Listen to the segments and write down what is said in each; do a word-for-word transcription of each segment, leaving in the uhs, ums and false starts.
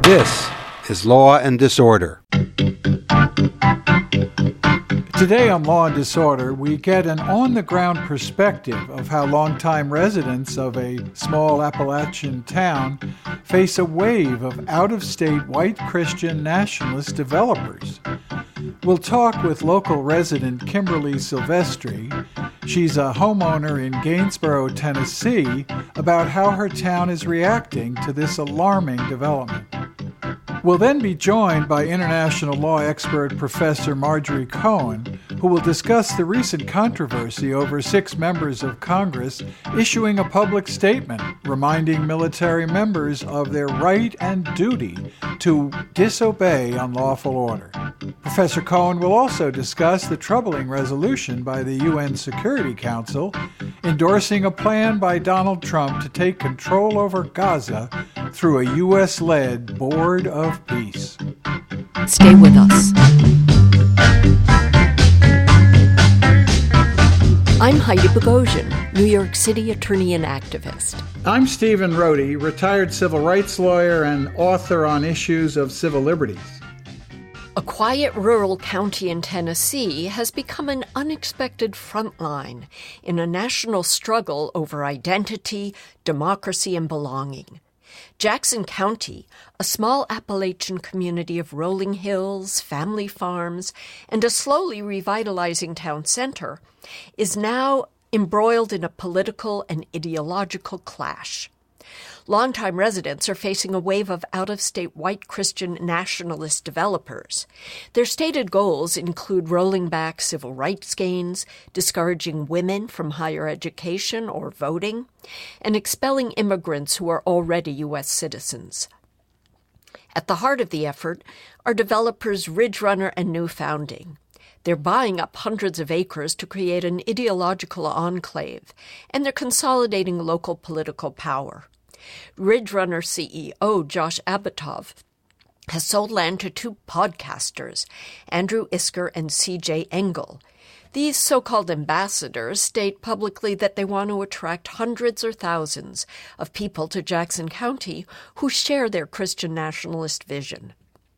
This is Law and Disorder. Today on Law and Disorder, we get an on-the-ground perspective of how longtime residents of a small Appalachian town face a wave of out-of-state white Christian nationalist developers. We'll talk with local resident Kimberly Silvestri. She's a homeowner in Gainsborough, Tennessee, about how her town is reacting to this alarming development. We'll then be joined by international law expert Professor Marjorie Cohen, who will discuss the recent controversy over six members of Congress issuing a public statement reminding military members of their right and duty to disobey unlawful order. Professor Cohen will also discuss the troubling resolution by the U N Security Council endorsing a plan by Donald Trump to take control over Gaza through a U S-led Board of Peace. Stay with us. I'm Heidi Bogosian, New York City attorney and activist. I'm Stephen Rohde, retired civil rights lawyer and author on issues of civil liberties. A quiet rural county in Tennessee has become an unexpected frontline in a national struggle over identity, democracy, and belonging. Jackson County, a small Appalachian community of rolling hills, family farms, and a slowly revitalizing town center, is now embroiled in a political and ideological clash. Longtime residents are facing a wave of out-of-state white Christian nationalist developers. Their stated goals include rolling back civil rights gains, discouraging women from higher education or voting, and expelling immigrants who are already U S citizens. At the heart of the effort are developers Ridge Runner and New Founding. They're buying up hundreds of acres to create an ideological enclave, and they're consolidating local political power. Ridge Runner C E O Josh Abatov has sold land to two podcasters, Andrew Isker and C J Engel. These so-called ambassadors state publicly that they want to attract hundreds or thousands of people to Jackson County who share their Christian nationalist vision.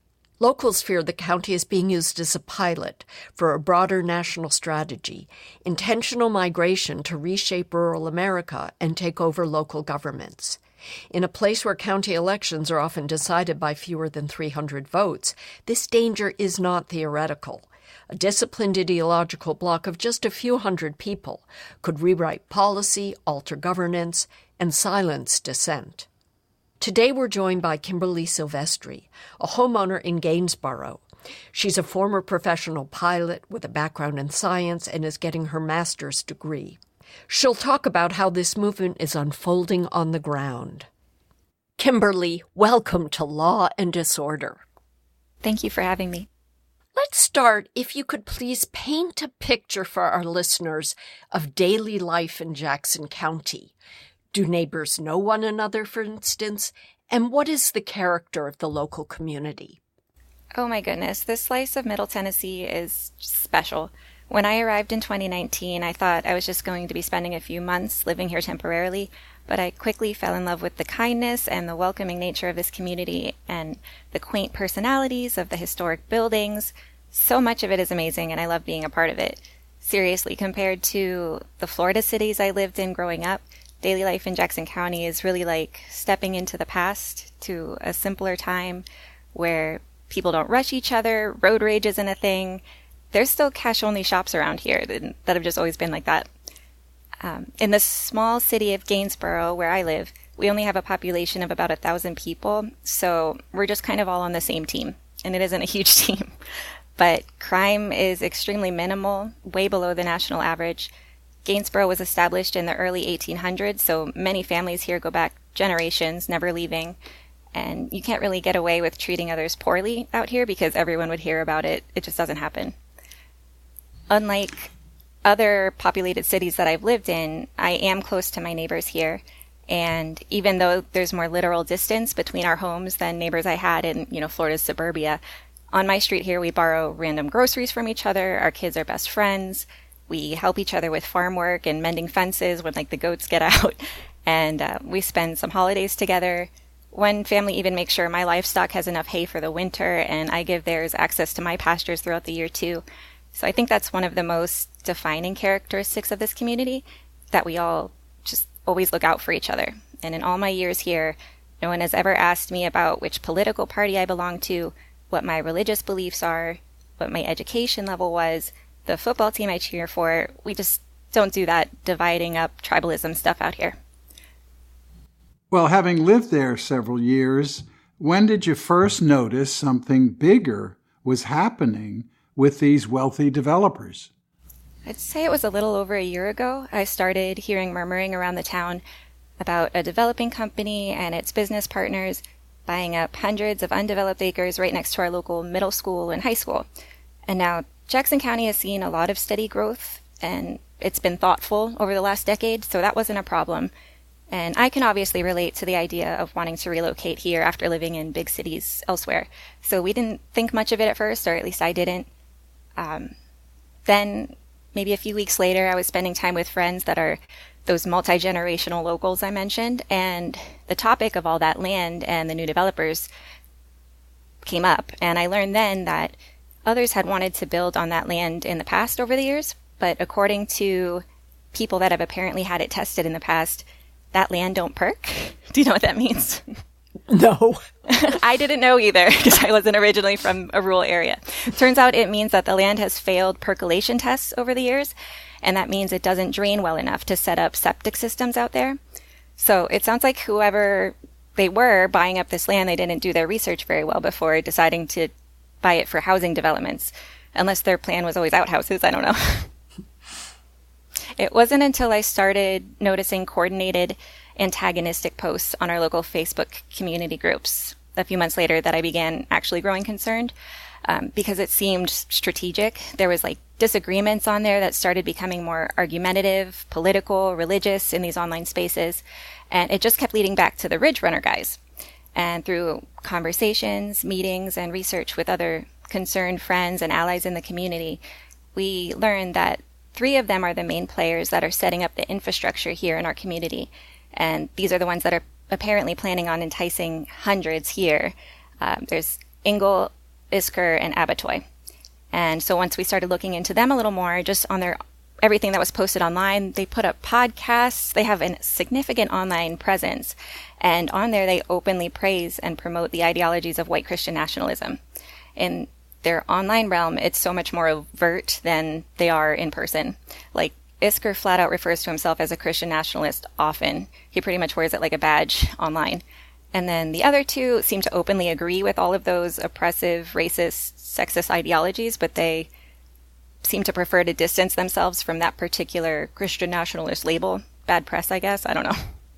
Locals fear the county is being used as a pilot for a broader national strategy, intentional migration to reshape rural America and take over local governments. In a place where county elections are often decided by fewer than three hundred votes, this danger is not theoretical. A disciplined ideological bloc of just a few hundred people could rewrite policy, alter governance, and silence dissent. Today we're joined by Kimberly Silvestri, a homeowner in Gainsborough. She's a former professional pilot with a background in science and is getting her master's degree. She'll talk about how this movement is unfolding on the ground. Kimberly, welcome to Law and Disorder. Thank you for having me. Let's start, if you could please paint a picture for our listeners of daily life in Jackson County. Do neighbors know one another, for instance? And what is the character of the local community? Oh my goodness, this slice of Middle Tennessee is special. When I arrived in twenty nineteen, I thought I was just going to be spending a few months living here temporarily, but I quickly fell in love with the kindness and the welcoming nature of this community and the quaint personalities of the historic buildings. So much of it is amazing, and I love being a part of it. Seriously, compared to the Florida cities I lived in growing up, daily life in Jackson County is really like stepping into the past to a simpler time where people don't rush each other, road rage isn't a thing. There's still cash-only shops around here that, that have just always been like that. Um, in the small city of Gainsborough, where I live, we only have a population of about a thousand people, so we're just kind of all on the same team, and it isn't a huge team. But crime is extremely minimal, way below the national average. Gainsborough was established in the early eighteen hundreds, so many families here go back generations, never leaving. And you can't really get away with treating others poorly out here because everyone would hear about it. It just doesn't happen. Unlike other populated cities that I've lived in, I am close to my neighbors here. And even though there's more literal distance between our homes than neighbors I had in, you know, Florida's suburbia, on my street here, we borrow random groceries from each other. Our kids are best friends. We help each other with farm work and mending fences when, like, the goats get out. And uh, we spend some holidays together. One family even makes sure my livestock has enough hay for the winter, and I give theirs access to my pastures throughout the year too. So I think that's one of the most defining characteristics of this community, that we all just always look out for each other. And in all my years here, no one has ever asked me about which political party I belong to, what my religious beliefs are, what my education level was, the football team I cheer for. We just don't do that dividing up tribalism stuff out here. Well, having lived there several years, when did you first notice something bigger was happening with these wealthy developers? I'd say it was a little over a year ago. I started hearing murmuring around the town about a developing company and its business partners buying up hundreds of undeveloped acres right next to our local middle school and high school. And now Jackson County has seen a lot of steady growth, and it's been thoughtful over the last decade, so that wasn't a problem. And I can obviously relate to the idea of wanting to relocate here after living in big cities elsewhere. So we didn't think much of it at first, or at least I didn't. Um, then, maybe a few weeks later, I was spending time with friends that are those multi-generational locals I mentioned, and the topic of all that land and the new developers came up. And I learned then that others had wanted to build on that land in the past over the years, but according to people that have apparently had it tested in the past, that land don't perk. Do you know what that means? No. I didn't know either, because I wasn't originally from a rural area. Turns out it means that the land has failed percolation tests over the years, and that means it doesn't drain well enough to set up septic systems out there. So it sounds like whoever they were buying up this land, they didn't do their research very well before deciding to buy it for housing developments, unless their plan was always outhouses. I don't know. It wasn't until I started noticing coordinated antagonistic posts on our local Facebook community groups a few months later that I began actually growing concerned, um, because it seemed strategic. There was like disagreements on there that started becoming more argumentative, political, religious in these online spaces, and it just kept leading back to the Ridge Runner guys. And through conversations, meetings, and research with other concerned friends and allies in the community, we learned that three of them are the main players that are setting up the infrastructure here in our community. And these are the ones that are apparently planning on enticing hundreds here. Um, there's Ingle, Isker, and Abatoy. And so once we started looking into them a little more, just on their everything that was posted online, they put up podcasts. They have a significant online presence. And on there, they openly praise and promote the ideologies of white Christian nationalism. In their online realm, it's so much more overt than they are in person. Like, Isker flat out refers to himself as a Christian nationalist often. He pretty much wears it like a badge online. And then the other two seem to openly agree with all of those oppressive, racist, sexist ideologies, but they seem to prefer to distance themselves from that particular Christian nationalist label. Bad press, I guess. I don't know.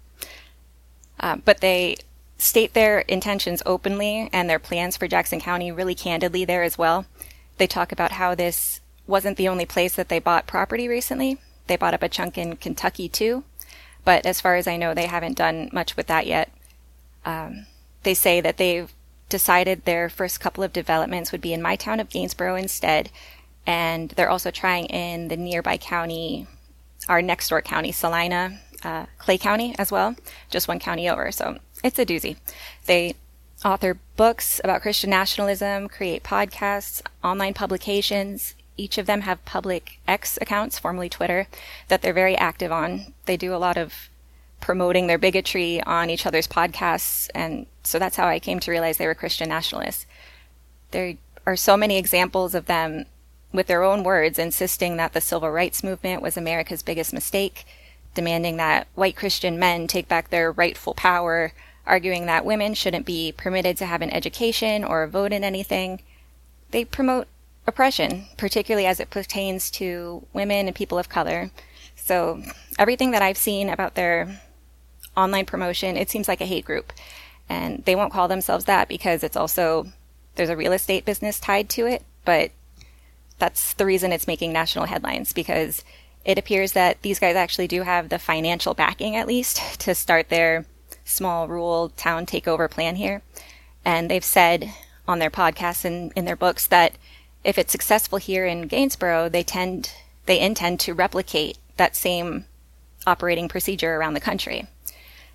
Uh, but they state their intentions openly and their plans for Jackson County really candidly there as well. They talk about how this wasn't the only place that they bought property recently. They bought up a chunk in Kentucky too, but as far as I know, they haven't done much with that yet. Um, they say that they've decided their first couple of developments would be in my town of Gainsboro instead, and they're also trying in the nearby county, our next door county, Salina, uh, Clay County as well, just one county over, so it's a doozy. They author books about Christian nationalism, create podcasts, online publications. Each of them have public X accounts, formerly Twitter, that they're very active on. They do a lot of promoting their bigotry on each other's podcasts, and so that's how I came to realize they were Christian nationalists. There are so many examples of them, with their own words, insisting that the civil rights movement was America's biggest mistake, demanding that white Christian men take back their rightful power, arguing that women shouldn't be permitted to have an education or vote in anything. They promote oppression, particularly as it pertains to women and people of color. So everything that I've seen about their online promotion, it seems like a hate group. And they won't call themselves that because it's also, there's a real estate business tied to it, but that's the reason it's making national headlines, because it appears that these guys actually do have the financial backing, at least, to start their small rural town takeover plan here. And they've said on their podcasts and in their books that if it's successful here in Gainsboro, they tend, they intend to replicate that same operating procedure around the country.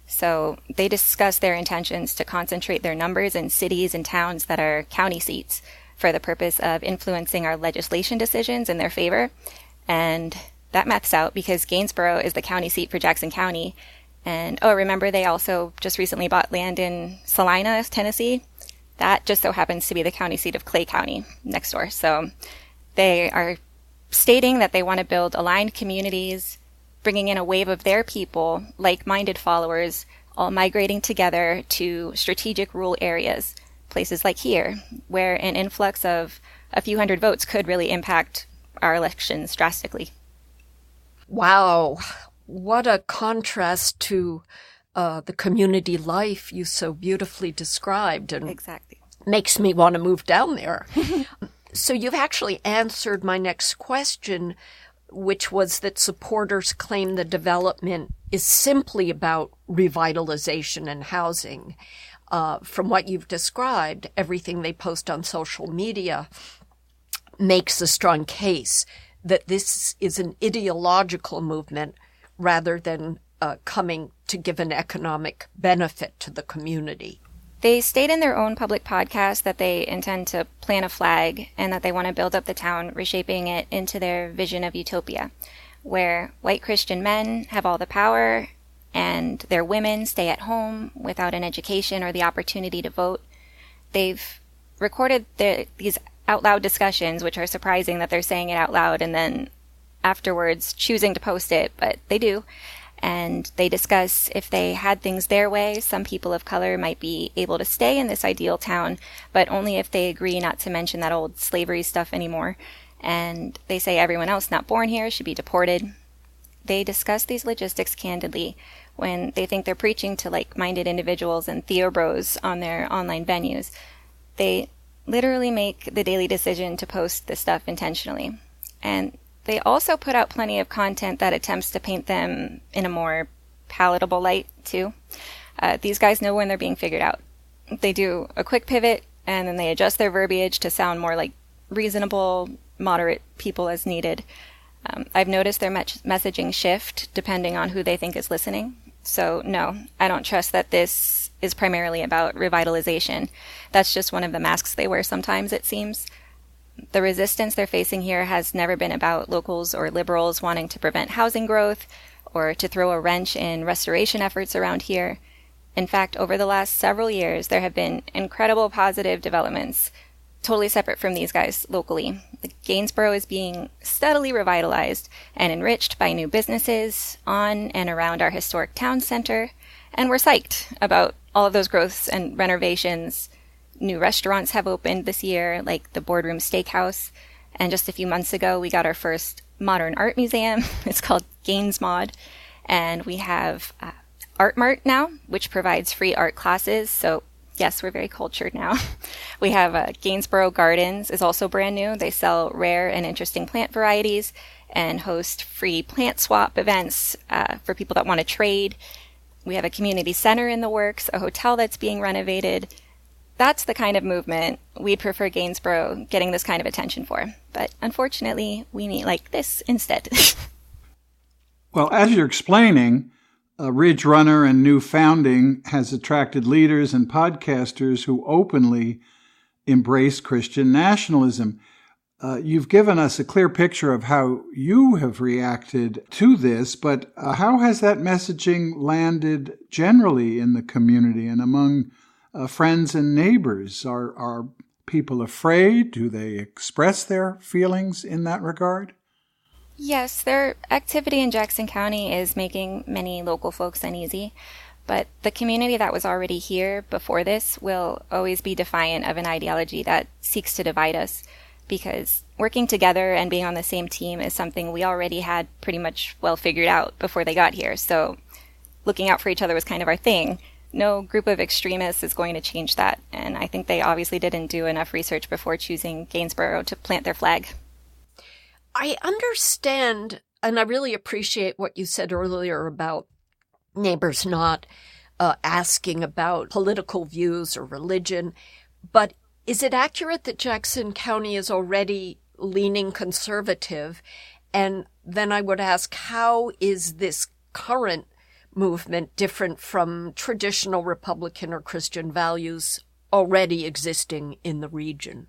So they discuss their intentions to concentrate their numbers in cities and towns that are county seats for the purpose of influencing our legislation decisions in their favor. And that maps out because Gainsborough is the county seat for Jackson County. And, oh, remember they also just recently bought land in Salina, Tennessee? That just so happens to be the county seat of Clay County next door. So they are stating that they want to build aligned communities, bringing in a wave of their people, like-minded followers, all migrating together to strategic rural areas, places like here, where an influx of a few hundred votes could really impact our elections drastically. Wow, what a contrast to uh, the community life you so beautifully described. And exactly. Makes me want to move down there. So you've actually answered my next question, which was that supporters claim the development is simply about revitalization and housing. Uh, from what you've described, everything they post on social media makes a strong case that this is an ideological movement rather than uh, coming to give an economic benefit to the community. They state in their own public podcast that they intend to plant a flag and that they want to build up the town, reshaping it into their vision of utopia, where white Christian men have all the power and their women stay at home without an education or the opportunity to vote. They've recorded the, these out loud discussions, which are surprising that they're saying it out loud and then afterwards choosing to post it, but they do. And they discuss if they had things their way, some people of color might be able to stay in this ideal town, but only if they agree not to mention that old slavery stuff anymore. And they say everyone else not born here should be deported. They discuss these logistics candidly when they think they're preaching to like-minded individuals and theobros on their online venues. They literally make the daily decision to post this stuff intentionally. And they also put out plenty of content that attempts to paint them in a more palatable light, too. Uh, these guys know when they're being figured out. They do a quick pivot, and then they adjust their verbiage to sound more like reasonable, moderate people as needed. Um, I've noticed their me- messaging shift depending on who they think is listening. So, no, I don't trust that this is primarily about revitalization. That's just one of the masks they wear sometimes, it seems. The resistance they're facing here has never been about locals or liberals wanting to prevent housing growth or to throw a wrench in restoration efforts around here. In fact, over the last several years, there have been incredible positive developments, totally separate from these guys locally. The Gainsborough is being steadily revitalized and enriched by new businesses on and around our historic town center, and we're psyched about all of those growths and renovations. New restaurants have opened this year, like the Boardroom Steakhouse. And just a few months ago, we got our first modern art museum. It's called Gainsmod. And we have uh, Art Mart now, which provides free art classes. So, yes, we're very cultured now. We have uh, Gainsborough Gardens is also brand new. They sell rare and interesting plant varieties and host free plant swap events uh, for people that want to trade. We have a community center in the works, a hotel that's being renovated. That's the kind of movement we'd prefer Gainsborough getting this kind of attention for. But unfortunately, we meet like this instead. Well, as you're explaining, uh, Ridge Runner and New Founding has attracted leaders and podcasters who openly embrace Christian nationalism. Uh, you've given us a clear picture of how you have reacted to this, but uh, how has that messaging landed generally in the community and among Uh, friends and neighbors? Are are people afraid? Do they express their feelings in that regard? Yes, their activity in Jackson County is making many local folks uneasy, but the community that was already here before this will always be defiant of an ideology that seeks to divide us, because working together and being on the same team is something we already had pretty much well figured out before they got here, so looking out for each other was kind of our thing. No group of extremists is going to change that, and I think they obviously didn't do enough research before choosing Gainsborough to plant their flag. I understand, and I really appreciate what you said earlier about neighbors not uh, asking about political views or religion, but is it accurate that Jackson County is already leaning conservative? And then I would ask, how is this current movement different from traditional Republican or Christian values already existing in the region?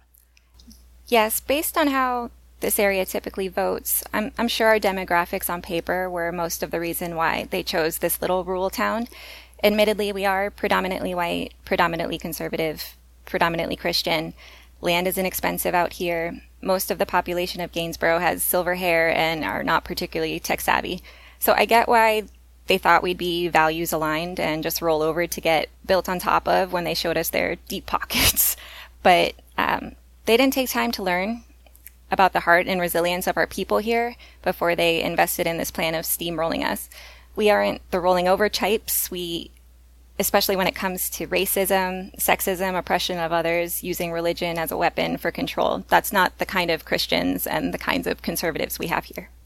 Yes, based on how this area typically votes, I'm, I'm sure our demographics on paper were most of the reason why they chose this little rural town. Admittedly, we are predominantly white, predominantly conservative, predominantly Christian. Land is inexpensive out here. Most of the population of Gainsborough has silver hair and are not particularly tech savvy. So I get why they thought we'd be values aligned and just roll over to get built on top of when they showed us their deep pockets. But um, they didn't take time to learn about the heart and resilience of our people here before they invested in this plan of steamrolling us. We aren't the rolling over types. We, especially when it comes to racism, sexism, oppression of others, using religion as a weapon for control. That's not the kind of Christians and the kinds of conservatives we have here.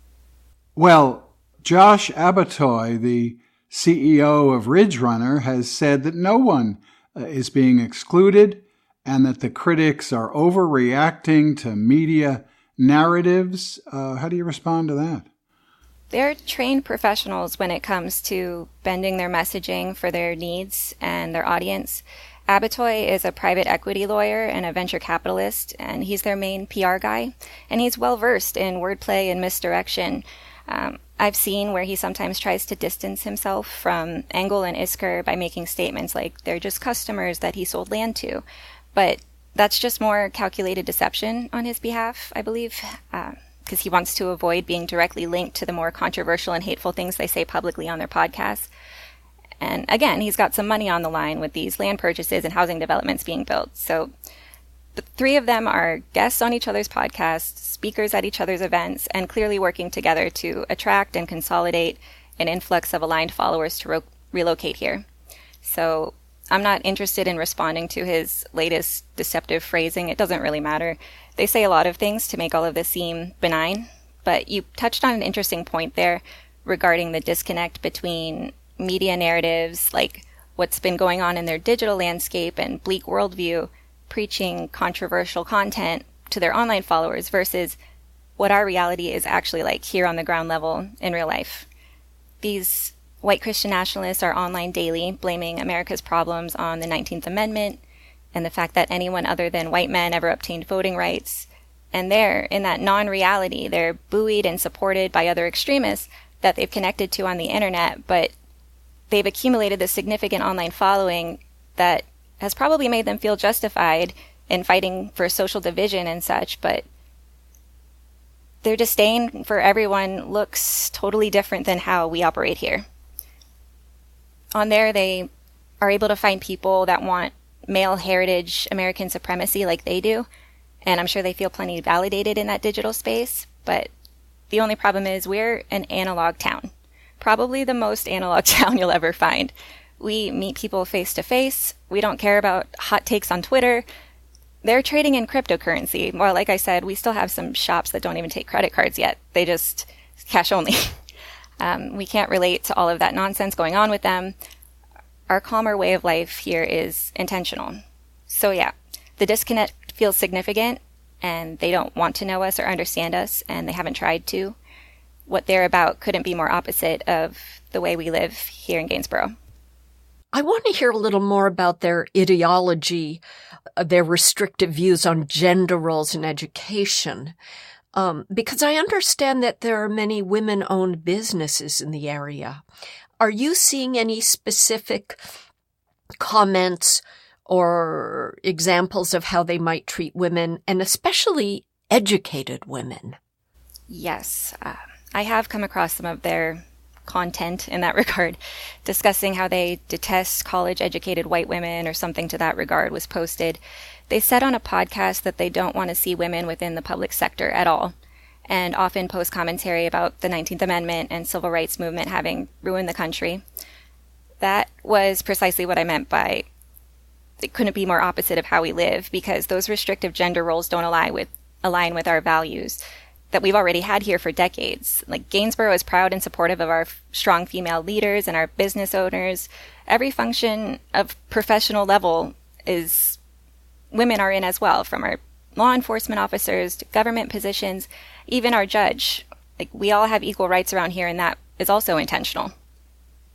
Well, Josh Abatoy, the C E O of Ridge Runner, has said that no one uh, is being excluded and that the critics are overreacting to media narratives. Uh, how do you respond to that? They're trained professionals when it comes to bending their messaging for their needs and their audience. Abatoy is a private equity lawyer and a venture capitalist, and he's their main P R guy. And he's well-versed in wordplay and misdirection. Um, I've seen where he sometimes tries to distance himself from Engel and Isker by making statements like they're just customers that he sold land to. But that's just more calculated deception on his behalf, I believe. Uh, because he wants to avoid being directly linked to the more controversial and hateful things they say publicly on their podcasts. And again, he's got some money on the line with these land purchases and housing developments being built. So the three of them are guests on each other's podcasts, speakers at each other's events, and clearly working together to attract and consolidate an influx of aligned followers to ro- relocate here. So I'm not interested in responding to his latest deceptive phrasing. It doesn't really matter. They say a lot of things to make all of this seem benign, but you touched on an interesting point there regarding the disconnect between media narratives, like what's been going on in their digital landscape and bleak worldview, preaching controversial content to their online followers versus what our reality is actually like here on the ground level in real life. These white Christian nationalists are online daily, blaming America's problems on the nineteenth Amendment and the fact that anyone other than white men ever obtained voting rights. And there, in that non-reality, they're buoyed and supported by other extremists that they've connected to on the internet, but they've accumulated this significant online following that has probably made them feel justified in fighting for social division and such, but their disdain for everyone looks totally different than how we operate here. On there, they are able to find people that want male heritage American supremacy like they do, and I'm sure they feel plenty validated in that digital space, but the only problem is we're an analog town. Probably the most analog town you'll ever find. We meet people face to face. We don't care about hot takes on Twitter. They're trading in cryptocurrency. Well, like I said, we still have some shops that don't even take credit cards yet. They just cash only. um, we can't relate to all of that nonsense going on with them. Our calmer way of life here is intentional. So yeah, the disconnect feels significant, and they don't want to know us or understand us, and they haven't tried to. What they're about couldn't be more opposite of the way we live here in Gainsborough. I want to hear a little more about their ideology, their restrictive views on gender roles in education, um, because I understand that there are many women-owned businesses in the area. Are you seeing any specific comments or examples of how they might treat women, and especially educated women? Yes, uh, I have come across some of their content in that regard, discussing how they detest college-educated white women or something to that regard was posted. They said on a podcast that they don't want to see women within the public sector at all, and often post commentary about the nineteenth Amendment and civil rights movement having ruined the country. That was precisely what I meant by it couldn't be more opposite of how we live, because those restrictive gender roles don't align with align with our values that we've already had here for decades. Like, Gainsborough is proud and supportive of our f- strong female leaders and our business owners. Every function of professional level is women are in as well, from our law enforcement officers to government positions, even our judge. Like, we all have equal rights around here, and that is also intentional.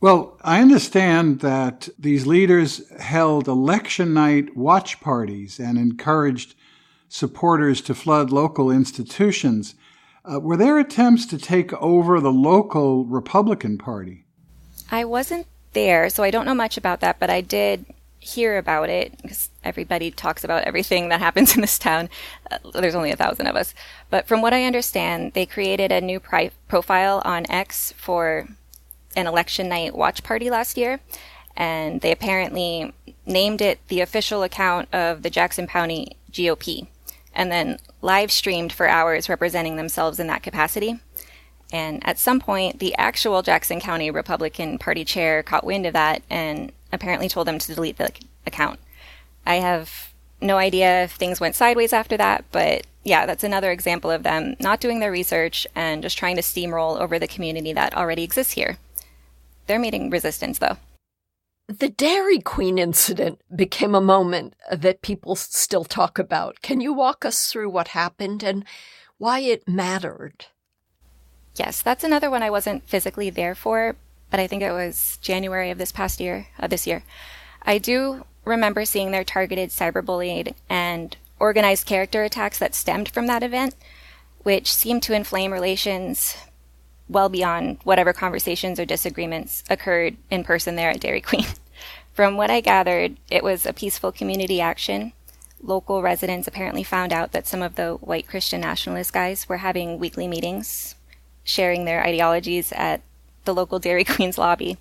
Well, I understand that these leaders held election night watch parties and encouraged supporters to flood local institutions. Uh, were there attempts to take over the local Republican Party? I wasn't there, so I don't know much about that, but I did hear about it because everybody talks about everything that happens in this town. Uh, there's only a thousand of us. But from what I understand, they created a new pri- profile on X for an election night watch party last year, and they apparently named it the official account of the Jackson County G O P, and then live streamed for hours representing themselves in that capacity. And at some point, the actual Jackson County Republican Party chair caught wind of that and apparently told them to delete the account. I have no idea if things went sideways after that, but yeah, that's another example of them not doing their research and just trying to steamroll over the community that already exists here. They're meeting resistance, though. The Dairy Queen incident became a moment that people still talk about. Can you walk us through what happened and why it mattered? Yes, that's another one I wasn't physically there for, but I think it was January of this past year, uh, this year. I do remember seeing their targeted cyberbullying and organized character attacks that stemmed from that event, which seemed to inflame relations well beyond whatever conversations or disagreements occurred in person there at Dairy Queen. From what I gathered, it was a peaceful community action. Local residents apparently found out that some of the white Christian nationalist guys were having weekly meetings, sharing their ideologies at the local Dairy Queen's lobby.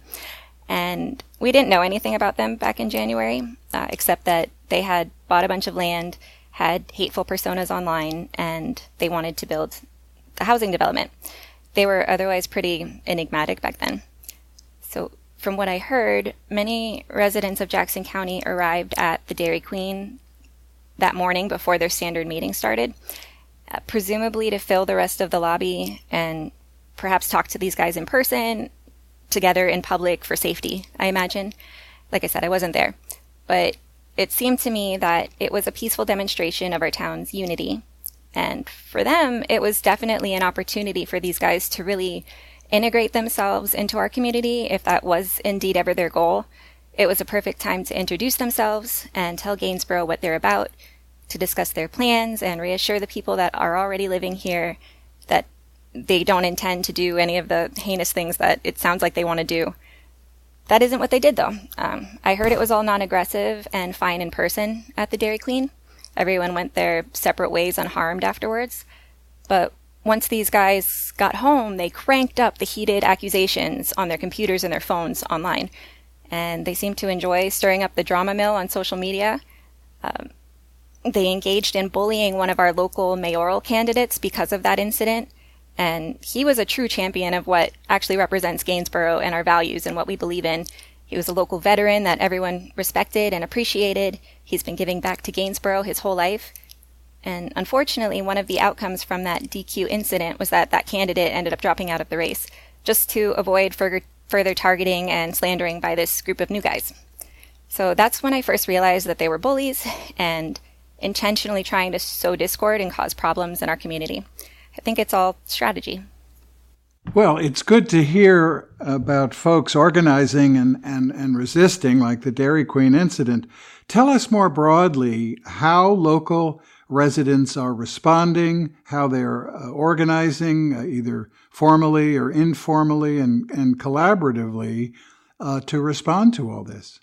And we didn't know anything about them back in January, uh, except that they had bought a bunch of land, had hateful personas online, and they wanted to build the housing development. They were otherwise pretty enigmatic back then. So from what I heard, many residents of Jackson County arrived at the Dairy Queen that morning before their standard meeting started, uh, presumably to fill the rest of the lobby and perhaps talk to these guys in person, together in public for safety, I imagine. Like I said, I wasn't there. But it seemed to me that it was a peaceful demonstration of our town's unity. And for them, it was definitely an opportunity for these guys to really integrate themselves into our community, if that was indeed ever their goal. It was a perfect time to introduce themselves and tell Gainsboro what they're about, to discuss their plans and reassure the people that are already living here that they don't intend to do any of the heinous things that it sounds like they want to do. That isn't what they did, though. Um, I heard it was all non-aggressive and fine in person at the Dairy Queen. Everyone went their separate ways unharmed afterwards. But once these guys got home, they cranked up the heated accusations on their computers and their phones online. And they seemed to enjoy stirring up the drama mill on social media. Um, they engaged in bullying one of our local mayoral candidates because of that incident. And he was a true champion of what actually represents Gainsboro and our values and what we believe in. He was a local veteran that everyone respected and appreciated. He's been giving back to Gainsboro his whole life. And unfortunately, one of the outcomes from that D Q incident was that that candidate ended up dropping out of the race, just to avoid further, further targeting and slandering by this group of new guys. So that's when I first realized that they were bullies and intentionally trying to sow discord and cause problems in our community. I think it's all strategy. Well, it's good to hear about folks organizing and, and, and resisting, like the Dairy Queen incident. Tell us more broadly how local residents are responding, how they're uh, organizing, uh, either formally or informally and, and collaboratively, uh, to respond to all this.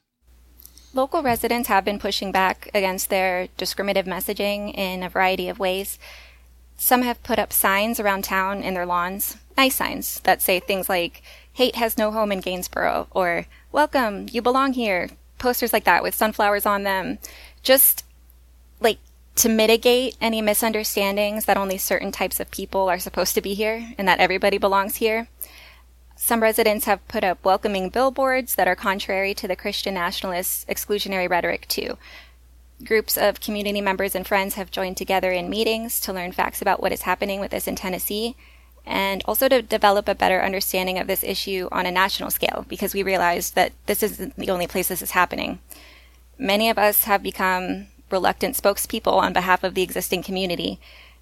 Local residents have been pushing back against their discriminative messaging in a variety of ways. Some have put up signs around town in their lawns, nice signs that say things like, "Hate has no home in Gainsboro," or "Welcome, you belong here." Posters like that with sunflowers on them, just like to mitigate any misunderstandings that only certain types of people are supposed to be here and that everybody belongs here. Some residents have put up welcoming billboards that are contrary to the Christian nationalist exclusionary rhetoric, too. Groups of community members and friends have joined together in meetings to learn facts about what is happening with this in Tennessee, and also to develop a better understanding of this issue on a national scale, because we realized that this isn't the only place this is happening. Many of us have become reluctant spokespeople on behalf of the existing community.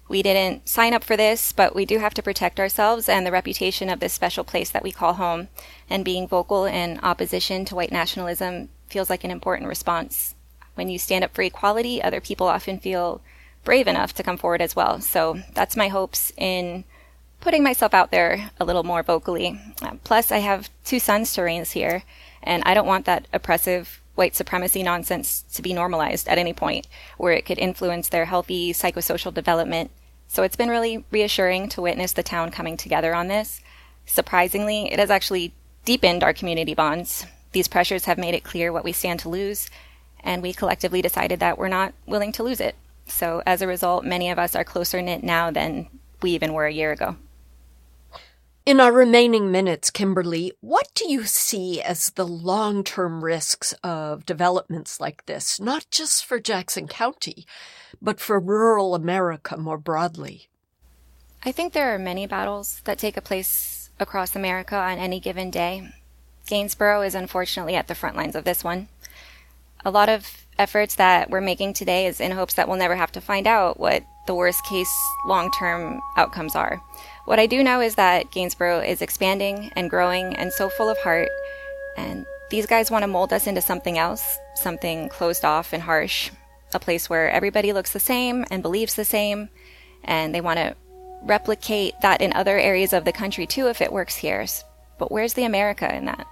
We didn't sign up for this, but we do have to protect ourselves and the reputation of this special place that we call home. And being vocal in opposition to white nationalism feels like an important response. When you stand up for equality, other people often feel brave enough to come forward as well. So that's my hopes in putting myself out there a little more vocally. Uh, plus, I have two sons to raise here, and I don't want that oppressive white supremacy nonsense to be normalized at any point where it could influence their healthy psychosocial development. So it's been really reassuring to witness the town coming together on this. Surprisingly, it has actually deepened our community bonds. These pressures have made it clear what we stand to lose, and we collectively decided that we're not willing to lose it. So as a result, many of us are closer knit now than we even were a year ago. In our remaining minutes, Kimberly, what do you see as the long-term risks of developments like this, not just for Jackson County, but for rural America more broadly? I think there are many battles that take place across America on any given day. Gainsborough is unfortunately at the front lines of this one. A lot of efforts that we're making today is in hopes that we'll never have to find out what the worst case long-term outcomes are. What I do know is that Gainsborough is expanding and growing and so full of heart, and these guys want to mold us into something else, something closed off and harsh, a place where everybody looks the same and believes the same, and they want to replicate that in other areas of the country too if it works here. But where's the America in that?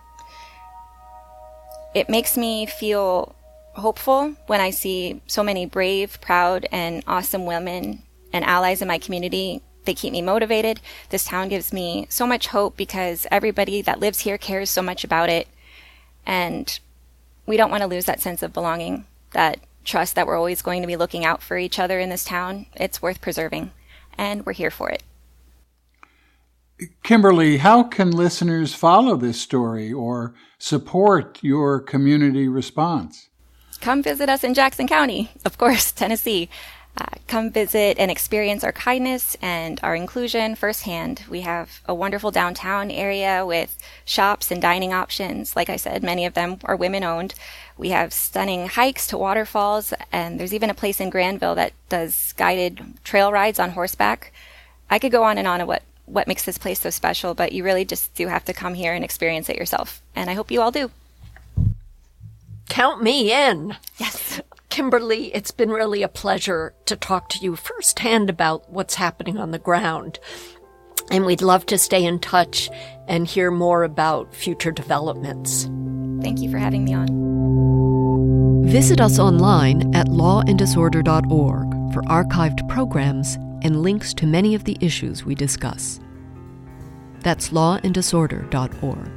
It makes me feel hopeful when I see so many brave, proud, and awesome women and allies in my community. They keep me motivated. This town gives me so much hope because everybody that lives here cares so much about it. And we don't want to lose that sense of belonging, that trust that we're always going to be looking out for each other in this town. It's worth preserving, and we're here for it. Kimberly, how can listeners follow this story or support your community response? Come visit us in Jackson County, of course, Tennessee. Uh, come visit and experience our kindness and our inclusion firsthand. We have a wonderful downtown area with shops and dining options. Like I said, many of them are women-owned. We have stunning hikes to waterfalls, and there's even a place in Granville that does guided trail rides on horseback. I could go on and on about what, what makes this place so special, but you really just do have to come here and experience it yourself. And I hope you all do. Count me in. Yes. Kimberly, it's been really a pleasure to talk to you firsthand about what's happening on the ground. And we'd love to stay in touch and hear more about future developments. Thank you for having me on. Visit us online at law and disorder dot org for archived programs and links to many of the issues we discuss. That's law and disorder dot org.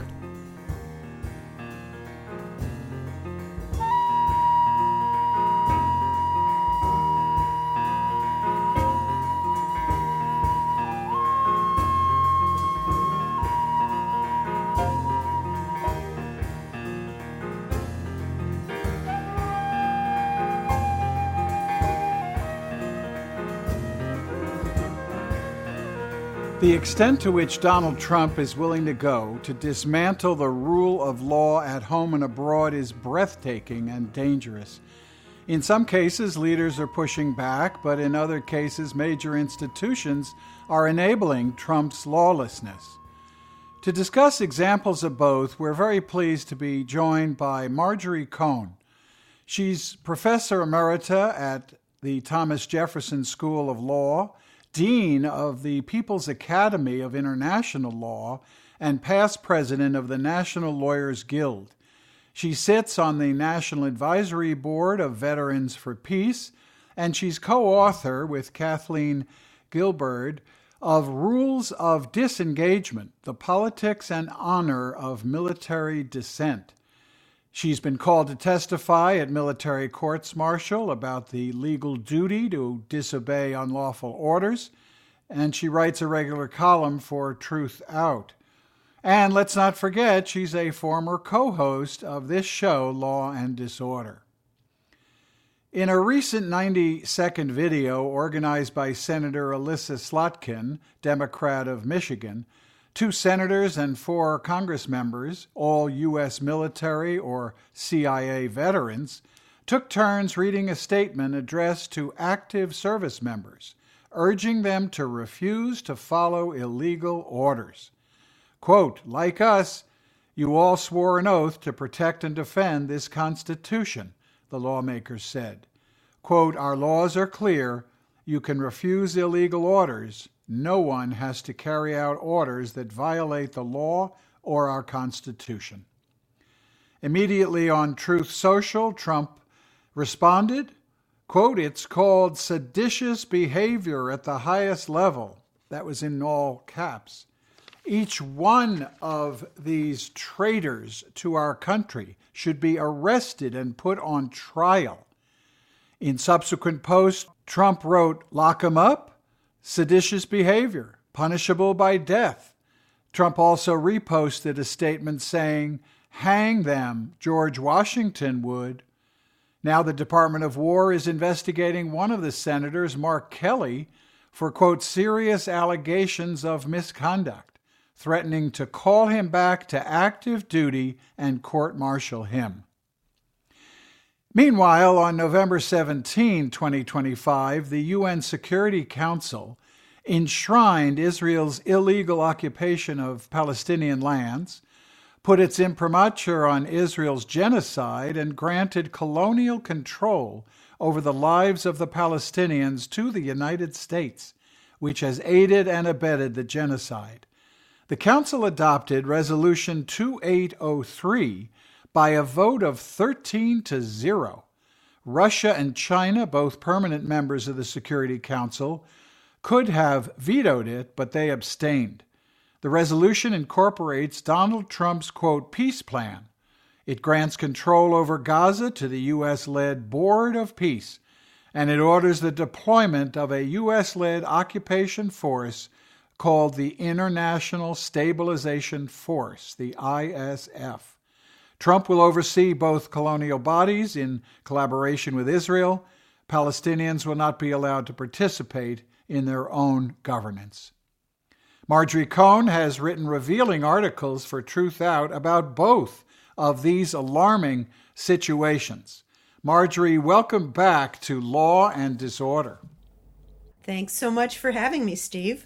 The extent to which Donald Trump is willing to go to dismantle the rule of law at home and abroad is breathtaking and dangerous. In some cases, leaders are pushing back, but in other cases, major institutions are enabling Trump's lawlessness. To discuss examples of both, we're very pleased to be joined by Marjorie Cohn. She's professor emerita at the Thomas Jefferson School of Law, Dean of the People's Academy of International Law, and past president of the National Lawyers Guild. She sits on the National Advisory Board of Veterans for Peace, and she's co-author with Kathleen Gilbert of Rules of Disengagement, the Politics and Honor of Military Dissent. She's been called to testify at military courts-martial about the legal duty to disobey unlawful orders, and she writes a regular column for Truth Out. And let's not forget, she's a former co-host of this show, Law and Disorder. In a recent ninety-second video organized by Senator Elissa Slotkin, Democrat of Michigan, two senators and four Congress members, all U S military or C I A veterans, took turns reading a statement addressed to active service members, urging them to refuse to follow illegal orders. Quote, like us, you all swore an oath to protect and defend this Constitution, the lawmakers said. Quote, our laws are clear. You can refuse illegal orders. No one has to carry out orders that violate the law or our Constitution. Immediately on Truth Social, Trump responded, quote, it's called seditious behavior at the highest level. That was in all caps. Each one of these traitors to our country should be arrested and put on trial. In subsequent posts, Trump wrote, lock 'em up, seditious behavior, punishable by death. Trump also reposted a statement saying, hang them, George Washington would. Now the Department of War is investigating one of the senators, Mark Kelly, for, quote, serious allegations of misconduct, threatening to call him back to active duty and court-martial him. Meanwhile, on November seventeenth, twenty twenty-five, the U N Security Council enshrined Israel's illegal occupation of Palestinian lands, put its imprimatur on Israel's genocide, and granted colonial control over the lives of the Palestinians to the United States, which has aided and abetted the genocide. The Council adopted Resolution twenty-eight oh three by a vote of thirteen to zero. Russia and China, both permanent members of the Security Council, could have vetoed it, but they abstained. The resolution incorporates Donald Trump's, quote, peace plan. It grants control over Gaza to the U S-led Board of Peace, and it orders the deployment of a U S-led occupation force called the International Stabilization Force, the I S F. Trump will oversee both colonial bodies in collaboration with Israel. Palestinians will not be allowed to participate in their own governance. Marjorie Cohn has written revealing articles for Truth Out about both of these alarming situations. Marjorie, welcome back to Law and Disorder. Thanks so much for having me, Steve.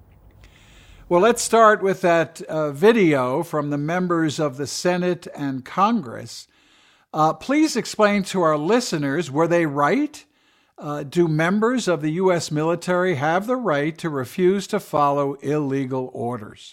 Well, let's start with that uh, video from the members of the Senate and Congress. Uh, please explain to our listeners, were they right? Uh, do members of the U S military have the right to refuse to follow illegal orders?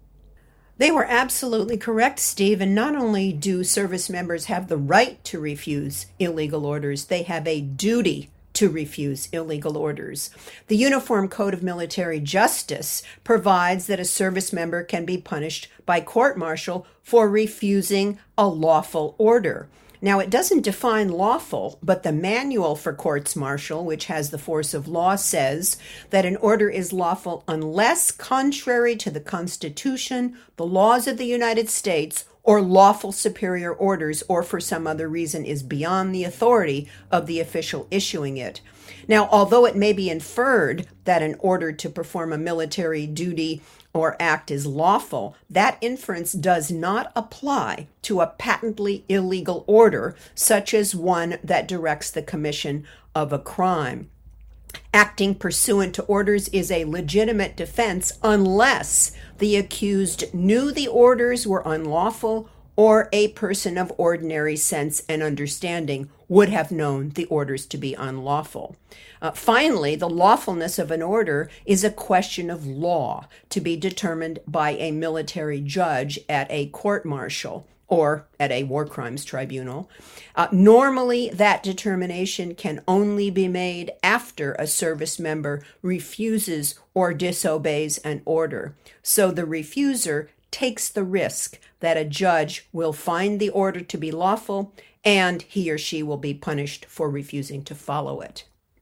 They were absolutely correct, Steve. And not only do service members have the right to refuse illegal orders, they have a duty to refuse illegal orders. The Uniform Code of Military Justice provides that a service member can be punished by court-martial for refusing a lawful order. Now, it doesn't define lawful, but the Manual for Courts-Martial, which has the force of law, says that an order is lawful unless contrary to the Constitution, the laws of the United States, or lawful superior orders, or for some other reason is beyond the authority of the official issuing it. Now, although it may be inferred that an order to perform a military duty or act is lawful, that inference does not apply to a patently illegal order, such as one that directs the commission of a crime. Acting pursuant to orders is a legitimate defense unless the accused knew the orders were unlawful or a person of ordinary sense and understanding would have known the orders to be unlawful. Uh, finally, the lawfulness of an order is a question of law to be determined by a military judge at a court-martial or at a war crimes tribunal. Uh, normally, that determination can only be made after a service member refuses or disobeys an order. So the refuser takes the risk that a judge will find the order to be lawful and he or she will be punished for refusing to follow it.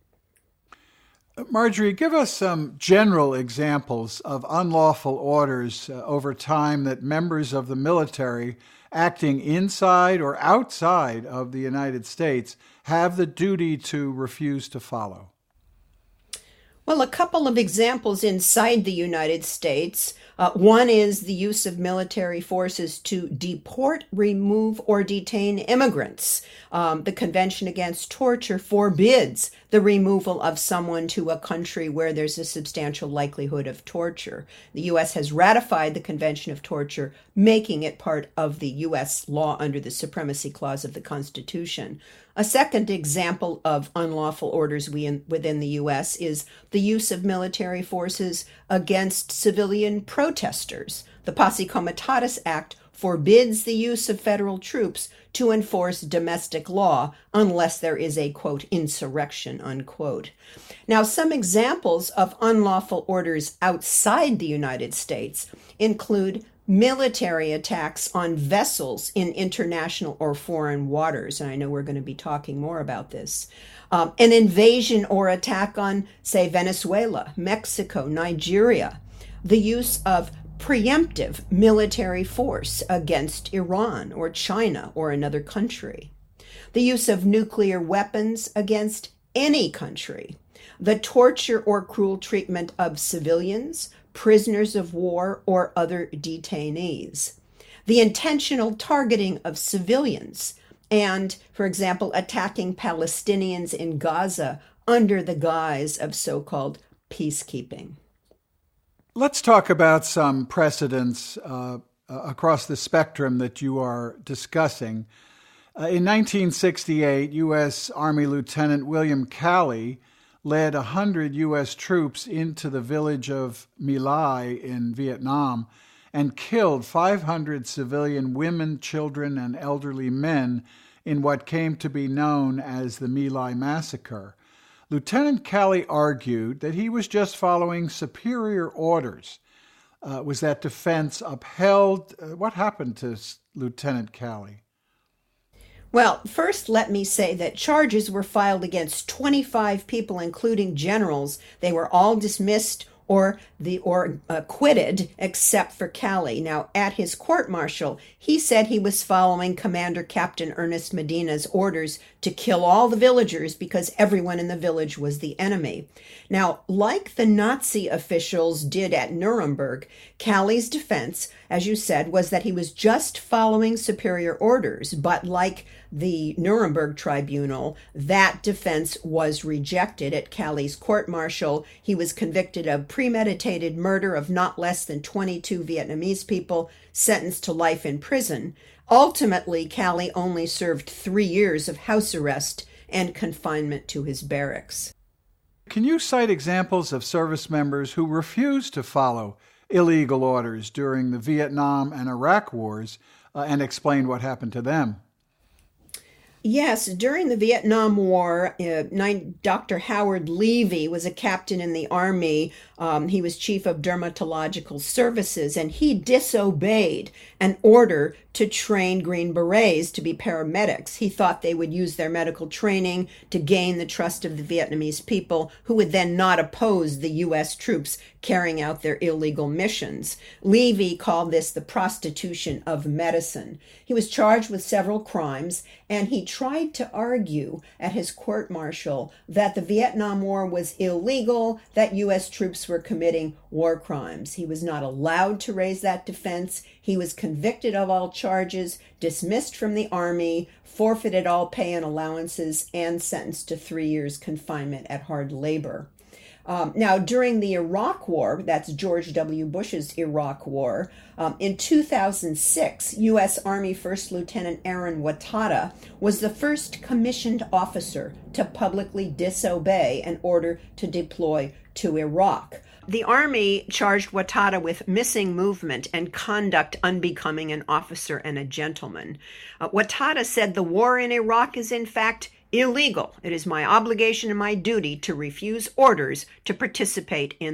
Marjorie, give us some general examples of unlawful orders uh, over time that members of the military acting inside or outside of the United States have the duty to refuse to follow. Well, a couple of examples inside the United States. Uh, one is the use of military forces to deport, remove, or detain immigrants. Um, the Convention Against Torture forbids the removal of someone to a country where there's a substantial likelihood of torture. The U S has ratified the Convention of Torture, making it part of the U S law under the Supremacy Clause of the Constitution. A second example of unlawful orders within the U S is the use of military forces against civilian protesters. The Posse Comitatus Act forbids the use of federal troops to enforce domestic law unless there is a, quote, insurrection, unquote. Now, some examples of unlawful orders outside the United States include military attacks on vessels in international or foreign waters, and I know we're going to be talking more about this. Um, an invasion or attack on, say, Venezuela, Mexico, Nigeria. The use of preemptive military force against Iran or China or another country. The use of nuclear weapons against any country. The torture or cruel treatment of civilians, prisoners of war, or other detainees. The intentional targeting of civilians and, for example, attacking Palestinians in Gaza under the guise of so-called peacekeeping. Let's talk about some precedents uh, across the spectrum that you are discussing. Uh, in nineteen sixty-eight, U S Army Lieutenant William Calley led one hundred U S troops into the village of My Lai in Vietnam and killed five hundred civilian women, children, and elderly men in what came to be known as the My Lai Massacre. Lieutenant Calley argued that he was just following superior orders. Uh, was that defense upheld? Uh, what happened to Lieutenant Calley? Well, first let me say that charges were filed against twenty-five people, including generals. They were all dismissed or the or acquitted except for Calley. Now, at his court-martial, he said he was following Commander Captain Ernest Medina's orders to kill all the villagers because everyone in the village was the enemy. Now, like the Nazi officials did at Nuremberg, Calley's defense, as you said, was that he was just following superior orders, but like the Nuremberg tribunal, that defense was rejected. At Calley's court-martial, he was convicted of premeditated murder of not less than twenty-two Vietnamese people, sentenced to life in prison. Ultimately, Calley only served three years of house arrest and confinement to his barracks. Can you cite examples of service members who refused to follow illegal orders during the Vietnam and Iraq wars uh, and explain what happened to them? Yes, during the Vietnam War, uh, Doctor Howard Levy was a captain in the Army. Um, he was chief of dermatological services, and he disobeyed an order to train Green Berets to be paramedics. He thought they would use their medical training to gain the trust of the Vietnamese people, who would then not oppose the U S troops carrying out their illegal missions. Levy called this the prostitution of medicine. He was charged with several crimes, and he tried to argue at his court-martial that the Vietnam War was illegal, that U S troops were committing war crimes. He was not allowed to raise that defense. He was convicted of all charges, dismissed from the Army, forfeited all pay and allowances, and sentenced to three years confinement at hard labor. Um, now, during the Iraq War, that's George W. Bush's Iraq War, um, in two thousand six, U S Army First Lieutenant Aaron Watada was the first commissioned officer to publicly disobey an order to deploy to Iraq. The Army charged Watada with missing movement and conduct unbecoming an officer and a gentleman. Uh, Watada said the war in Iraq is in fact illegal. It is my obligation and my duty to refuse orders to participate in this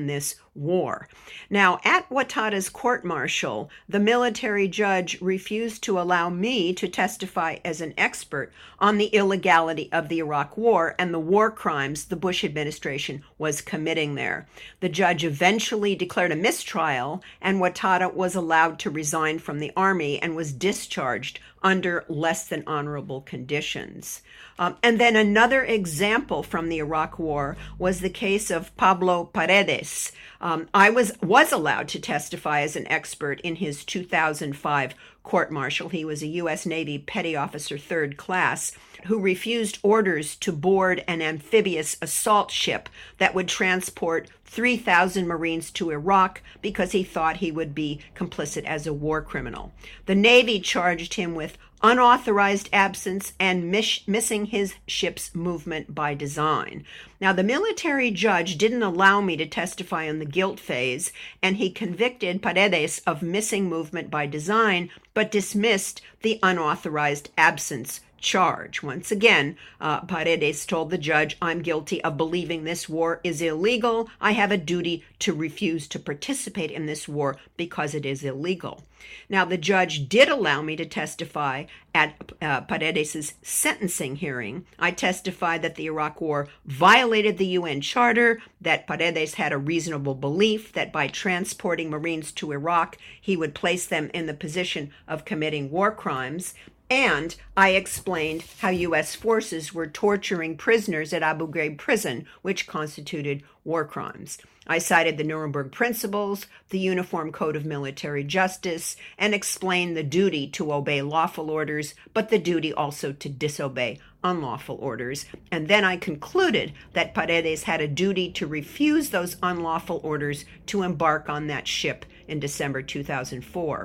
war. Now, at Ouattara's court-martial, the military judge refused to allow me to testify as an expert on the illegality of the Iraq War and the war crimes the Bush administration was committing there. The judge eventually declared a mistrial, and Ouattara was allowed to resign from the army and was discharged under less than honorable conditions. Um, and then another example from the Iraq War was the case of Pablo Paredes. Um, I was was allowed to testify as an expert in his two thousand five court-martial. He was a U S Navy Petty Officer Third Class who refused orders to board an amphibious assault ship that would transport three thousand Marines to Iraq because he thought he would be complicit as a war criminal. The Navy charged him with unauthorized absence and miss- missing his ship's movement by design. Now, the military judge didn't allow me to testify on the guilt phase, and he convicted Paredes of missing movement by design, but dismissed the unauthorized absence charge. Once again, uh, Paredes told the judge, I'm guilty of believing this war is illegal. I have a duty to refuse to participate in this war because it is illegal. Now, the judge did allow me to testify at uh, Paredes' sentencing hearing. I testified that the Iraq War violated the U N Charter, that Paredes had a reasonable belief that by transporting Marines to Iraq, he would place them in the position of committing war crimes. And I explained how U S forces were torturing prisoners at Abu Ghraib prison, which constituted war crimes. I cited the Nuremberg Principles, the Uniform Code of Military Justice, and explained the duty to obey lawful orders, but the duty also to disobey unlawful orders. And then I concluded that Paredes had a duty to refuse those unlawful orders to embark on that ship in December two thousand four.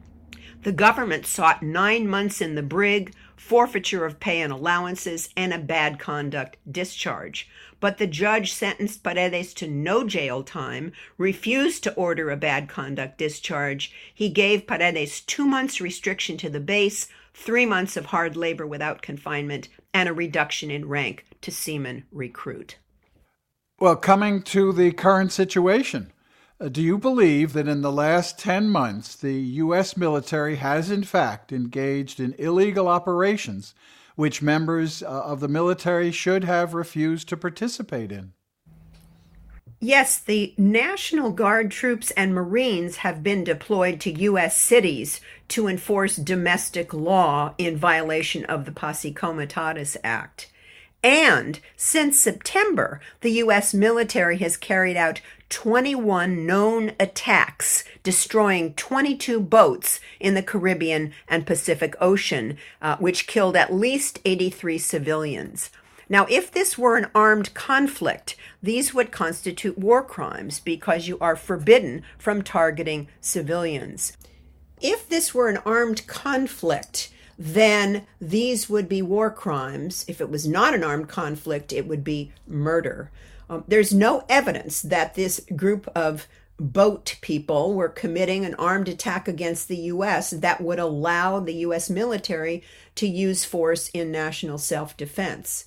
The government sought nine months in the brig, forfeiture of pay and allowances, and a bad conduct discharge. But the judge sentenced Paredes to no jail time, refused to order a bad conduct discharge. He gave Paredes two months restriction to the base, three months of hard labor without confinement, and a reduction in rank to seaman recruit. Well, coming to the current situation, uh, do you believe that in the last ten months, the U S military has in fact engaged in illegal operations which members uh, of the military should have refused to participate in? Yes, the National Guard troops and Marines have been deployed to U S cities to enforce domestic law in violation of the Posse Comitatus Act. And since September, the U S military has carried out twenty-one known attacks, destroying twenty-two boats in the Caribbean and Pacific Ocean, uh, which killed at least eighty-three civilians. Now, if this were an armed conflict, these would constitute war crimes because you are forbidden from targeting civilians. If this were an armed conflict, then these would be war crimes. If it was not an armed conflict, it would be murder. Um, there's no evidence that this group of boat people were committing an armed attack against the U S that would allow the U S military to use force in national self-defense.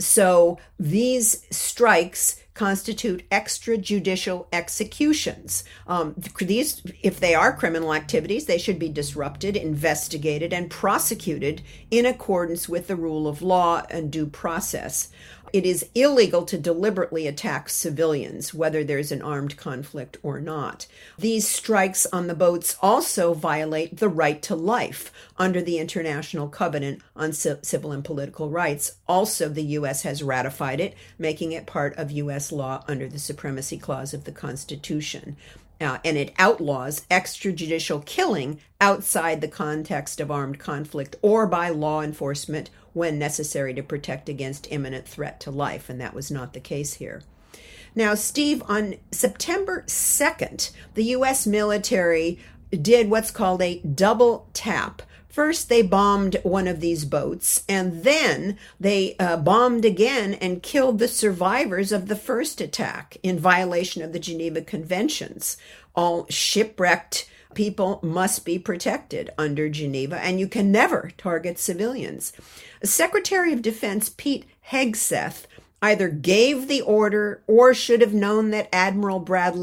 So these strikes constitute extrajudicial executions. Um, these, if they are criminal activities, they should be disrupted, investigated, and prosecuted in accordance with the rule of law and due process. It is illegal to deliberately attack civilians, whether there's an armed conflict or not. These strikes on the boats also violate the right to life under the International Covenant on Civil and Political Rights. Also, the U S has ratified it, making it part of U S law under the Supremacy Clause of the Constitution. Uh, and it outlaws extrajudicial killing outside the context of armed conflict or by law enforcement when necessary to protect against imminent threat to life, and that was not the case here. Now, Steve, on September second, the U S military did what's called a double tap. First, they bombed one of these boats, and then they uh, bombed again and killed the survivors of the first attack in violation of the Geneva Conventions. All shipwrecked people must be protected under Geneva, and you can never target civilians. Secretary of Defense Pete Hegseth either gave the order or should have known that Admiral Bradley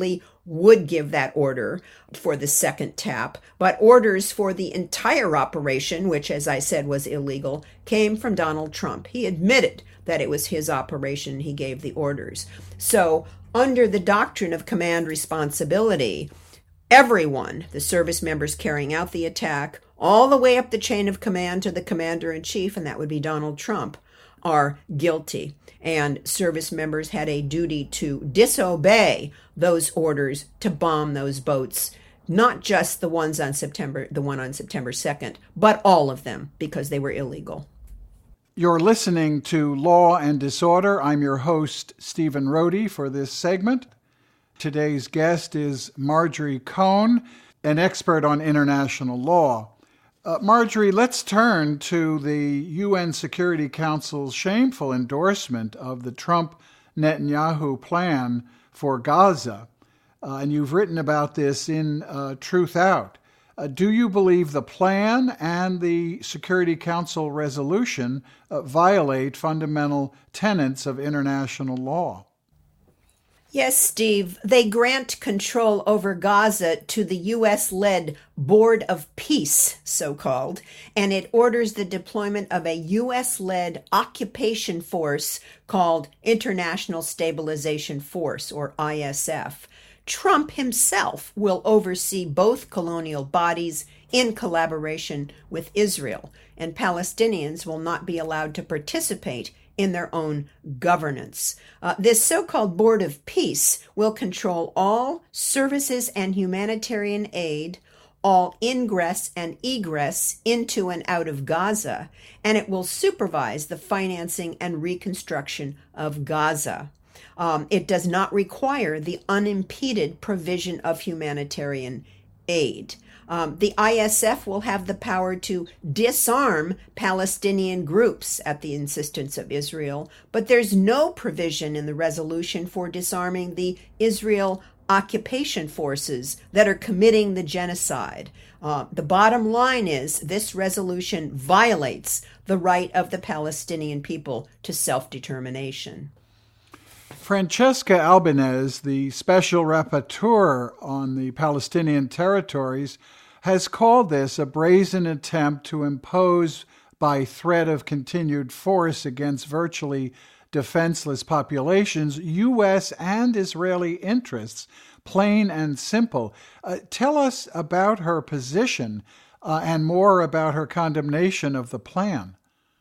would give that order for the second tap, but orders for the entire operation, which, as I said, was illegal, came from Donald Trump. He admitted that it was his operation. He gave the orders. So under the doctrine of command responsibility, everyone, the service members carrying out the attack, all the way up the chain of command to the commander-in-chief, and that would be Donald Trump, are guilty. And service members had a duty to disobey those orders to bomb those boats, not just the ones on September, the one on September second, but all of them, because they were illegal. You're listening to Law and Disorder. I'm your host, Stephen Rohde, for this segment. Today's guest is Marjorie Cohn, an expert on international law. Uh, Marjorie, let's turn to the U N Security Council's shameful endorsement of the Trump-Netanyahu plan for Gaza. Uh, and you've written about this in uh, Truth Out. Uh, do you believe the plan and the Security Council resolution uh, violate fundamental tenets of international law? Yes, Steve. They grant control over Gaza to the U S-led Board of Peace, so-called, and it orders the deployment of a U S-led occupation force called International Stabilization Force, or I S F. Trump himself will oversee both colonial bodies in collaboration with Israel, and Palestinians will not be allowed to participate in their own governance. Uh, this so-called Board of Peace will control all services and humanitarian aid, all ingress and egress into and out of Gaza, and it will supervise the financing and reconstruction of Gaza. Um, it does not require the unimpeded provision of humanitarian aid. Um, the I S F will have the power to disarm Palestinian groups at the insistence of Israel, but there's no provision in the resolution for disarming the Israel occupation forces that are committing the genocide. Uh, the bottom line is this resolution violates the right of the Palestinian people to self-determination. Francesca Albanese, the special rapporteur on the Palestinian territories, has called this a brazen attempt to impose by threat of continued force against virtually defenseless populations U S and Israeli interests, plain and simple. Uh, tell us about her position uh, and more about her condemnation of the plan.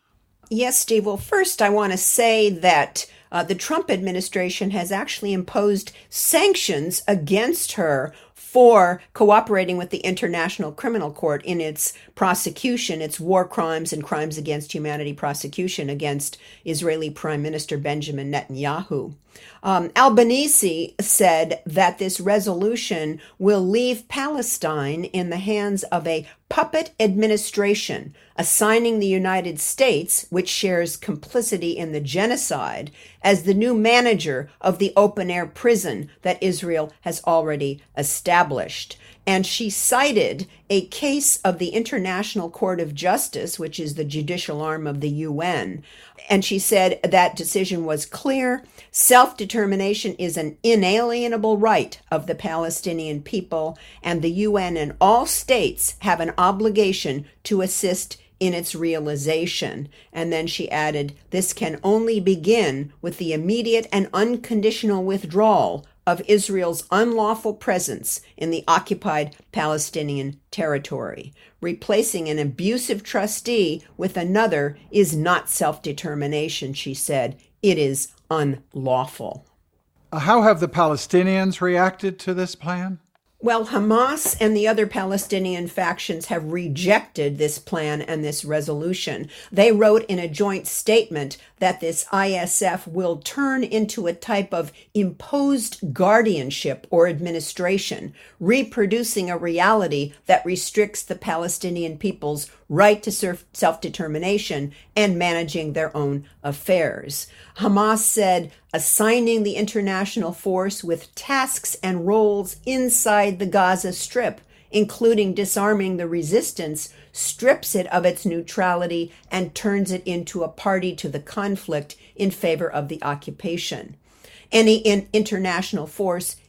Yes, Steve. Well, first I want to say that uh, the Trump administration has actually imposed sanctions against her for cooperating with the International Criminal Court in its prosecution, its war crimes and crimes against humanity prosecution against Israeli Prime Minister Benjamin Netanyahu. Um, Albanese said that this resolution will leave Palestine in the hands of a puppet administration, assigning the United States, which shares complicity in the genocide, as the new manager of the open-air prison that Israel has already established. And she cited a case of the International Court of Justice, which is the judicial arm of the U N. And she said that decision was clear. Self-determination is an inalienable right of the Palestinian people, and the U N and all states have an obligation to assist in its realization. And then she added, this can only begin with the immediate and unconditional withdrawal of Israel's unlawful presence in the occupied Palestinian territory. Replacing an abusive trustee with another is not self-determination, she said. It is unlawful. How have the Palestinians reacted to this plan? Well, Hamas and the other Palestinian factions have rejected this plan and this resolution. They wrote in a joint statement that this I S F will turn into a type of imposed guardianship or administration, reproducing a reality that restricts the Palestinian people's right to self-determination and managing their own affairs. Hamas said assigning the international force with tasks and roles inside the Gaza Strip, including disarming the resistance, strips it of its neutrality and turns it into a party to the conflict in favor of the occupation. Any in- international force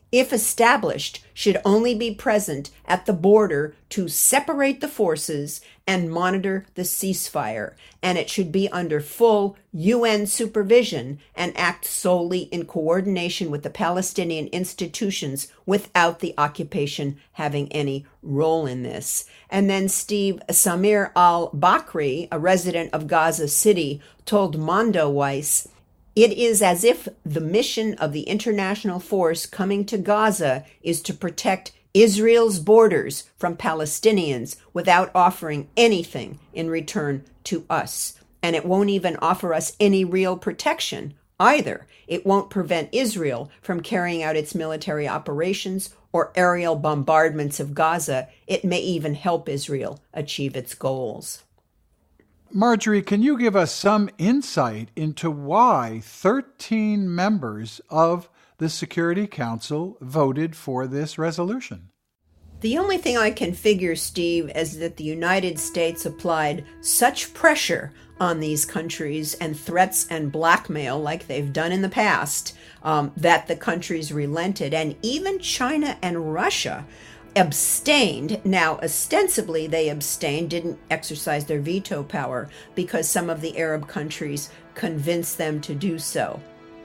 if established, should only be present at the border to separate the forces and monitor the ceasefire, and it should be under full U N supervision and act solely in coordination with the Palestinian institutions without the occupation having any role in this. And then Steve, Samir al-Bakri, a resident of Gaza City, told Mondoweiss, "It is as if the mission of the international force coming to Gaza is to protect Israel's borders from Palestinians without offering anything in return to us. And it won't even offer us any real protection either. It won't prevent Israel from carrying out its military operations or aerial bombardments of Gaza. It may even help Israel achieve its goals." Marjorie, can you give us some insight into why thirteen members of the Security Council voted for this resolution? The only thing I can figure, Steve, is that the United States applied such pressure on these countries and threats and blackmail like they've done in the past um, that the countries relented. And even China and Russia abstained. Now, ostensibly, they abstained, didn't exercise their veto power because some of the Arab countries convinced them to do so.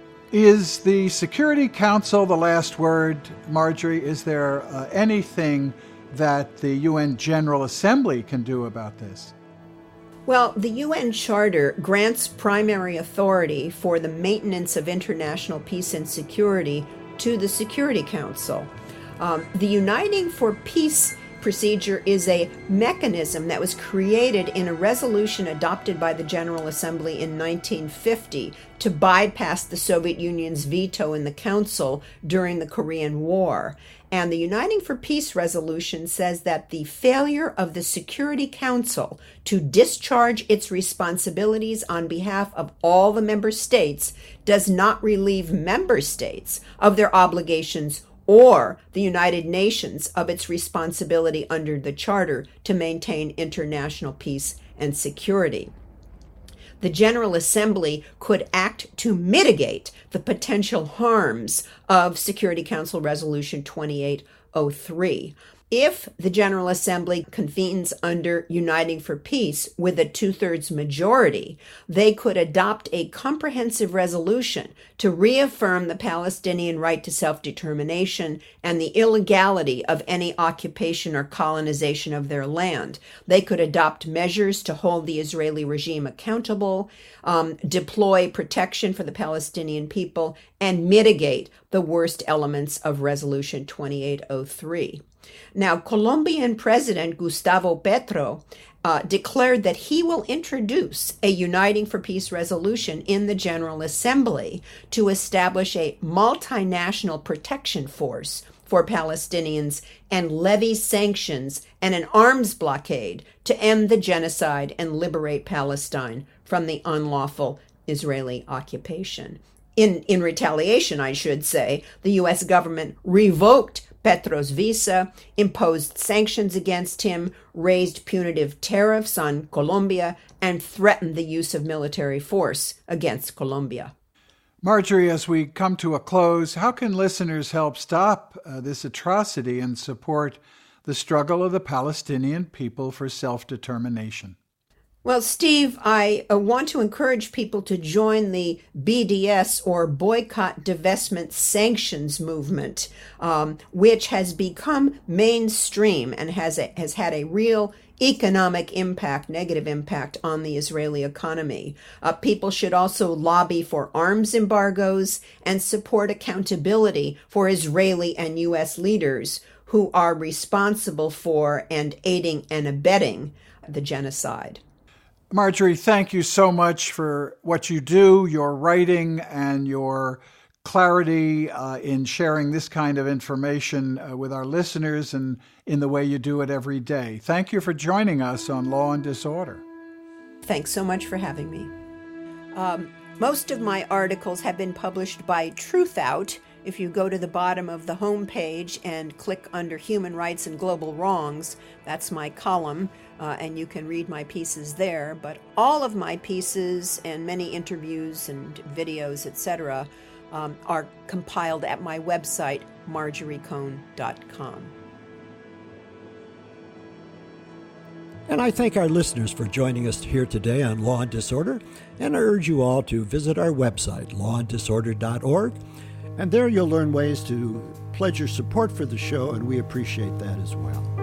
Is the Security Council the last word, Marjorie? Is there uh, anything that the U N General Assembly can do about this? Well, the U N Charter grants primary authority for the maintenance of international peace and security to the Security Council. Um, the Uniting for Peace procedure is a mechanism that was created in a resolution adopted by the General Assembly in nineteen fifty to bypass the Soviet Union's veto in the Council during the Korean War. And the Uniting for Peace resolution says that the failure of the Security Council to discharge its responsibilities on behalf of all the member states does not relieve member states of their obligations or the United Nations of its responsibility under the Charter to maintain international peace and security. The General Assembly could act to mitigate the potential harms of Security Council Resolution twenty-eight oh three. If the General Assembly convenes under Uniting for Peace with a two-thirds majority, they could adopt a comprehensive resolution to reaffirm the Palestinian right to self-determination and the illegality of any occupation or colonization of their land. They could adopt measures to hold the Israeli regime accountable, um, deploy protection for the Palestinian people, and mitigate the worst elements of Resolution twenty-eight oh three. Now, Colombian President Gustavo Petro uh, declared that he will introduce a Uniting for Peace resolution in the General Assembly to establish a multinational protection force for Palestinians and levy sanctions and an arms blockade to end the genocide and liberate Palestine from the unlawful Israeli occupation. In, in retaliation, I should say, the U S government revoked Petro's visa, imposed sanctions against him, raised punitive tariffs on Colombia, and threatened the use of military force against Colombia. Marjorie, as we come to a close, how can listeners help stop uh, this atrocity and support the struggle of the Palestinian people for self-determination? Well, Steve, I uh, want to encourage people to join the B D S, or Boycott, Divestment, Sanctions movement, um, which has become mainstream and has a, has had a real economic impact, negative impact on the Israeli economy. Uh, people should also lobby for arms embargoes and support accountability for Israeli and U S leaders who are responsible for and aiding and abetting the genocide. Marjorie, thank you so much for what you do, your writing, and your clarity uh, in sharing this kind of information uh, with our listeners and in the way you do it every day. Thank you for joining us on Law and Disorder. Thanks so much for having me. Um, most of my articles have been published by Truthout. If you go to the bottom of the homepage and click under Human Rights and Global Wrongs, that's my column, uh, and you can read my pieces there. But all of my pieces and many interviews and videos, et cetera, um, are compiled at my website, marjorie cohn dot com. And I thank our listeners for joining us here today on Law and Disorder, and I urge you all to visit our website, law and disorder dot org, and there you'll learn ways to pledge your support for the show, and we appreciate that as well.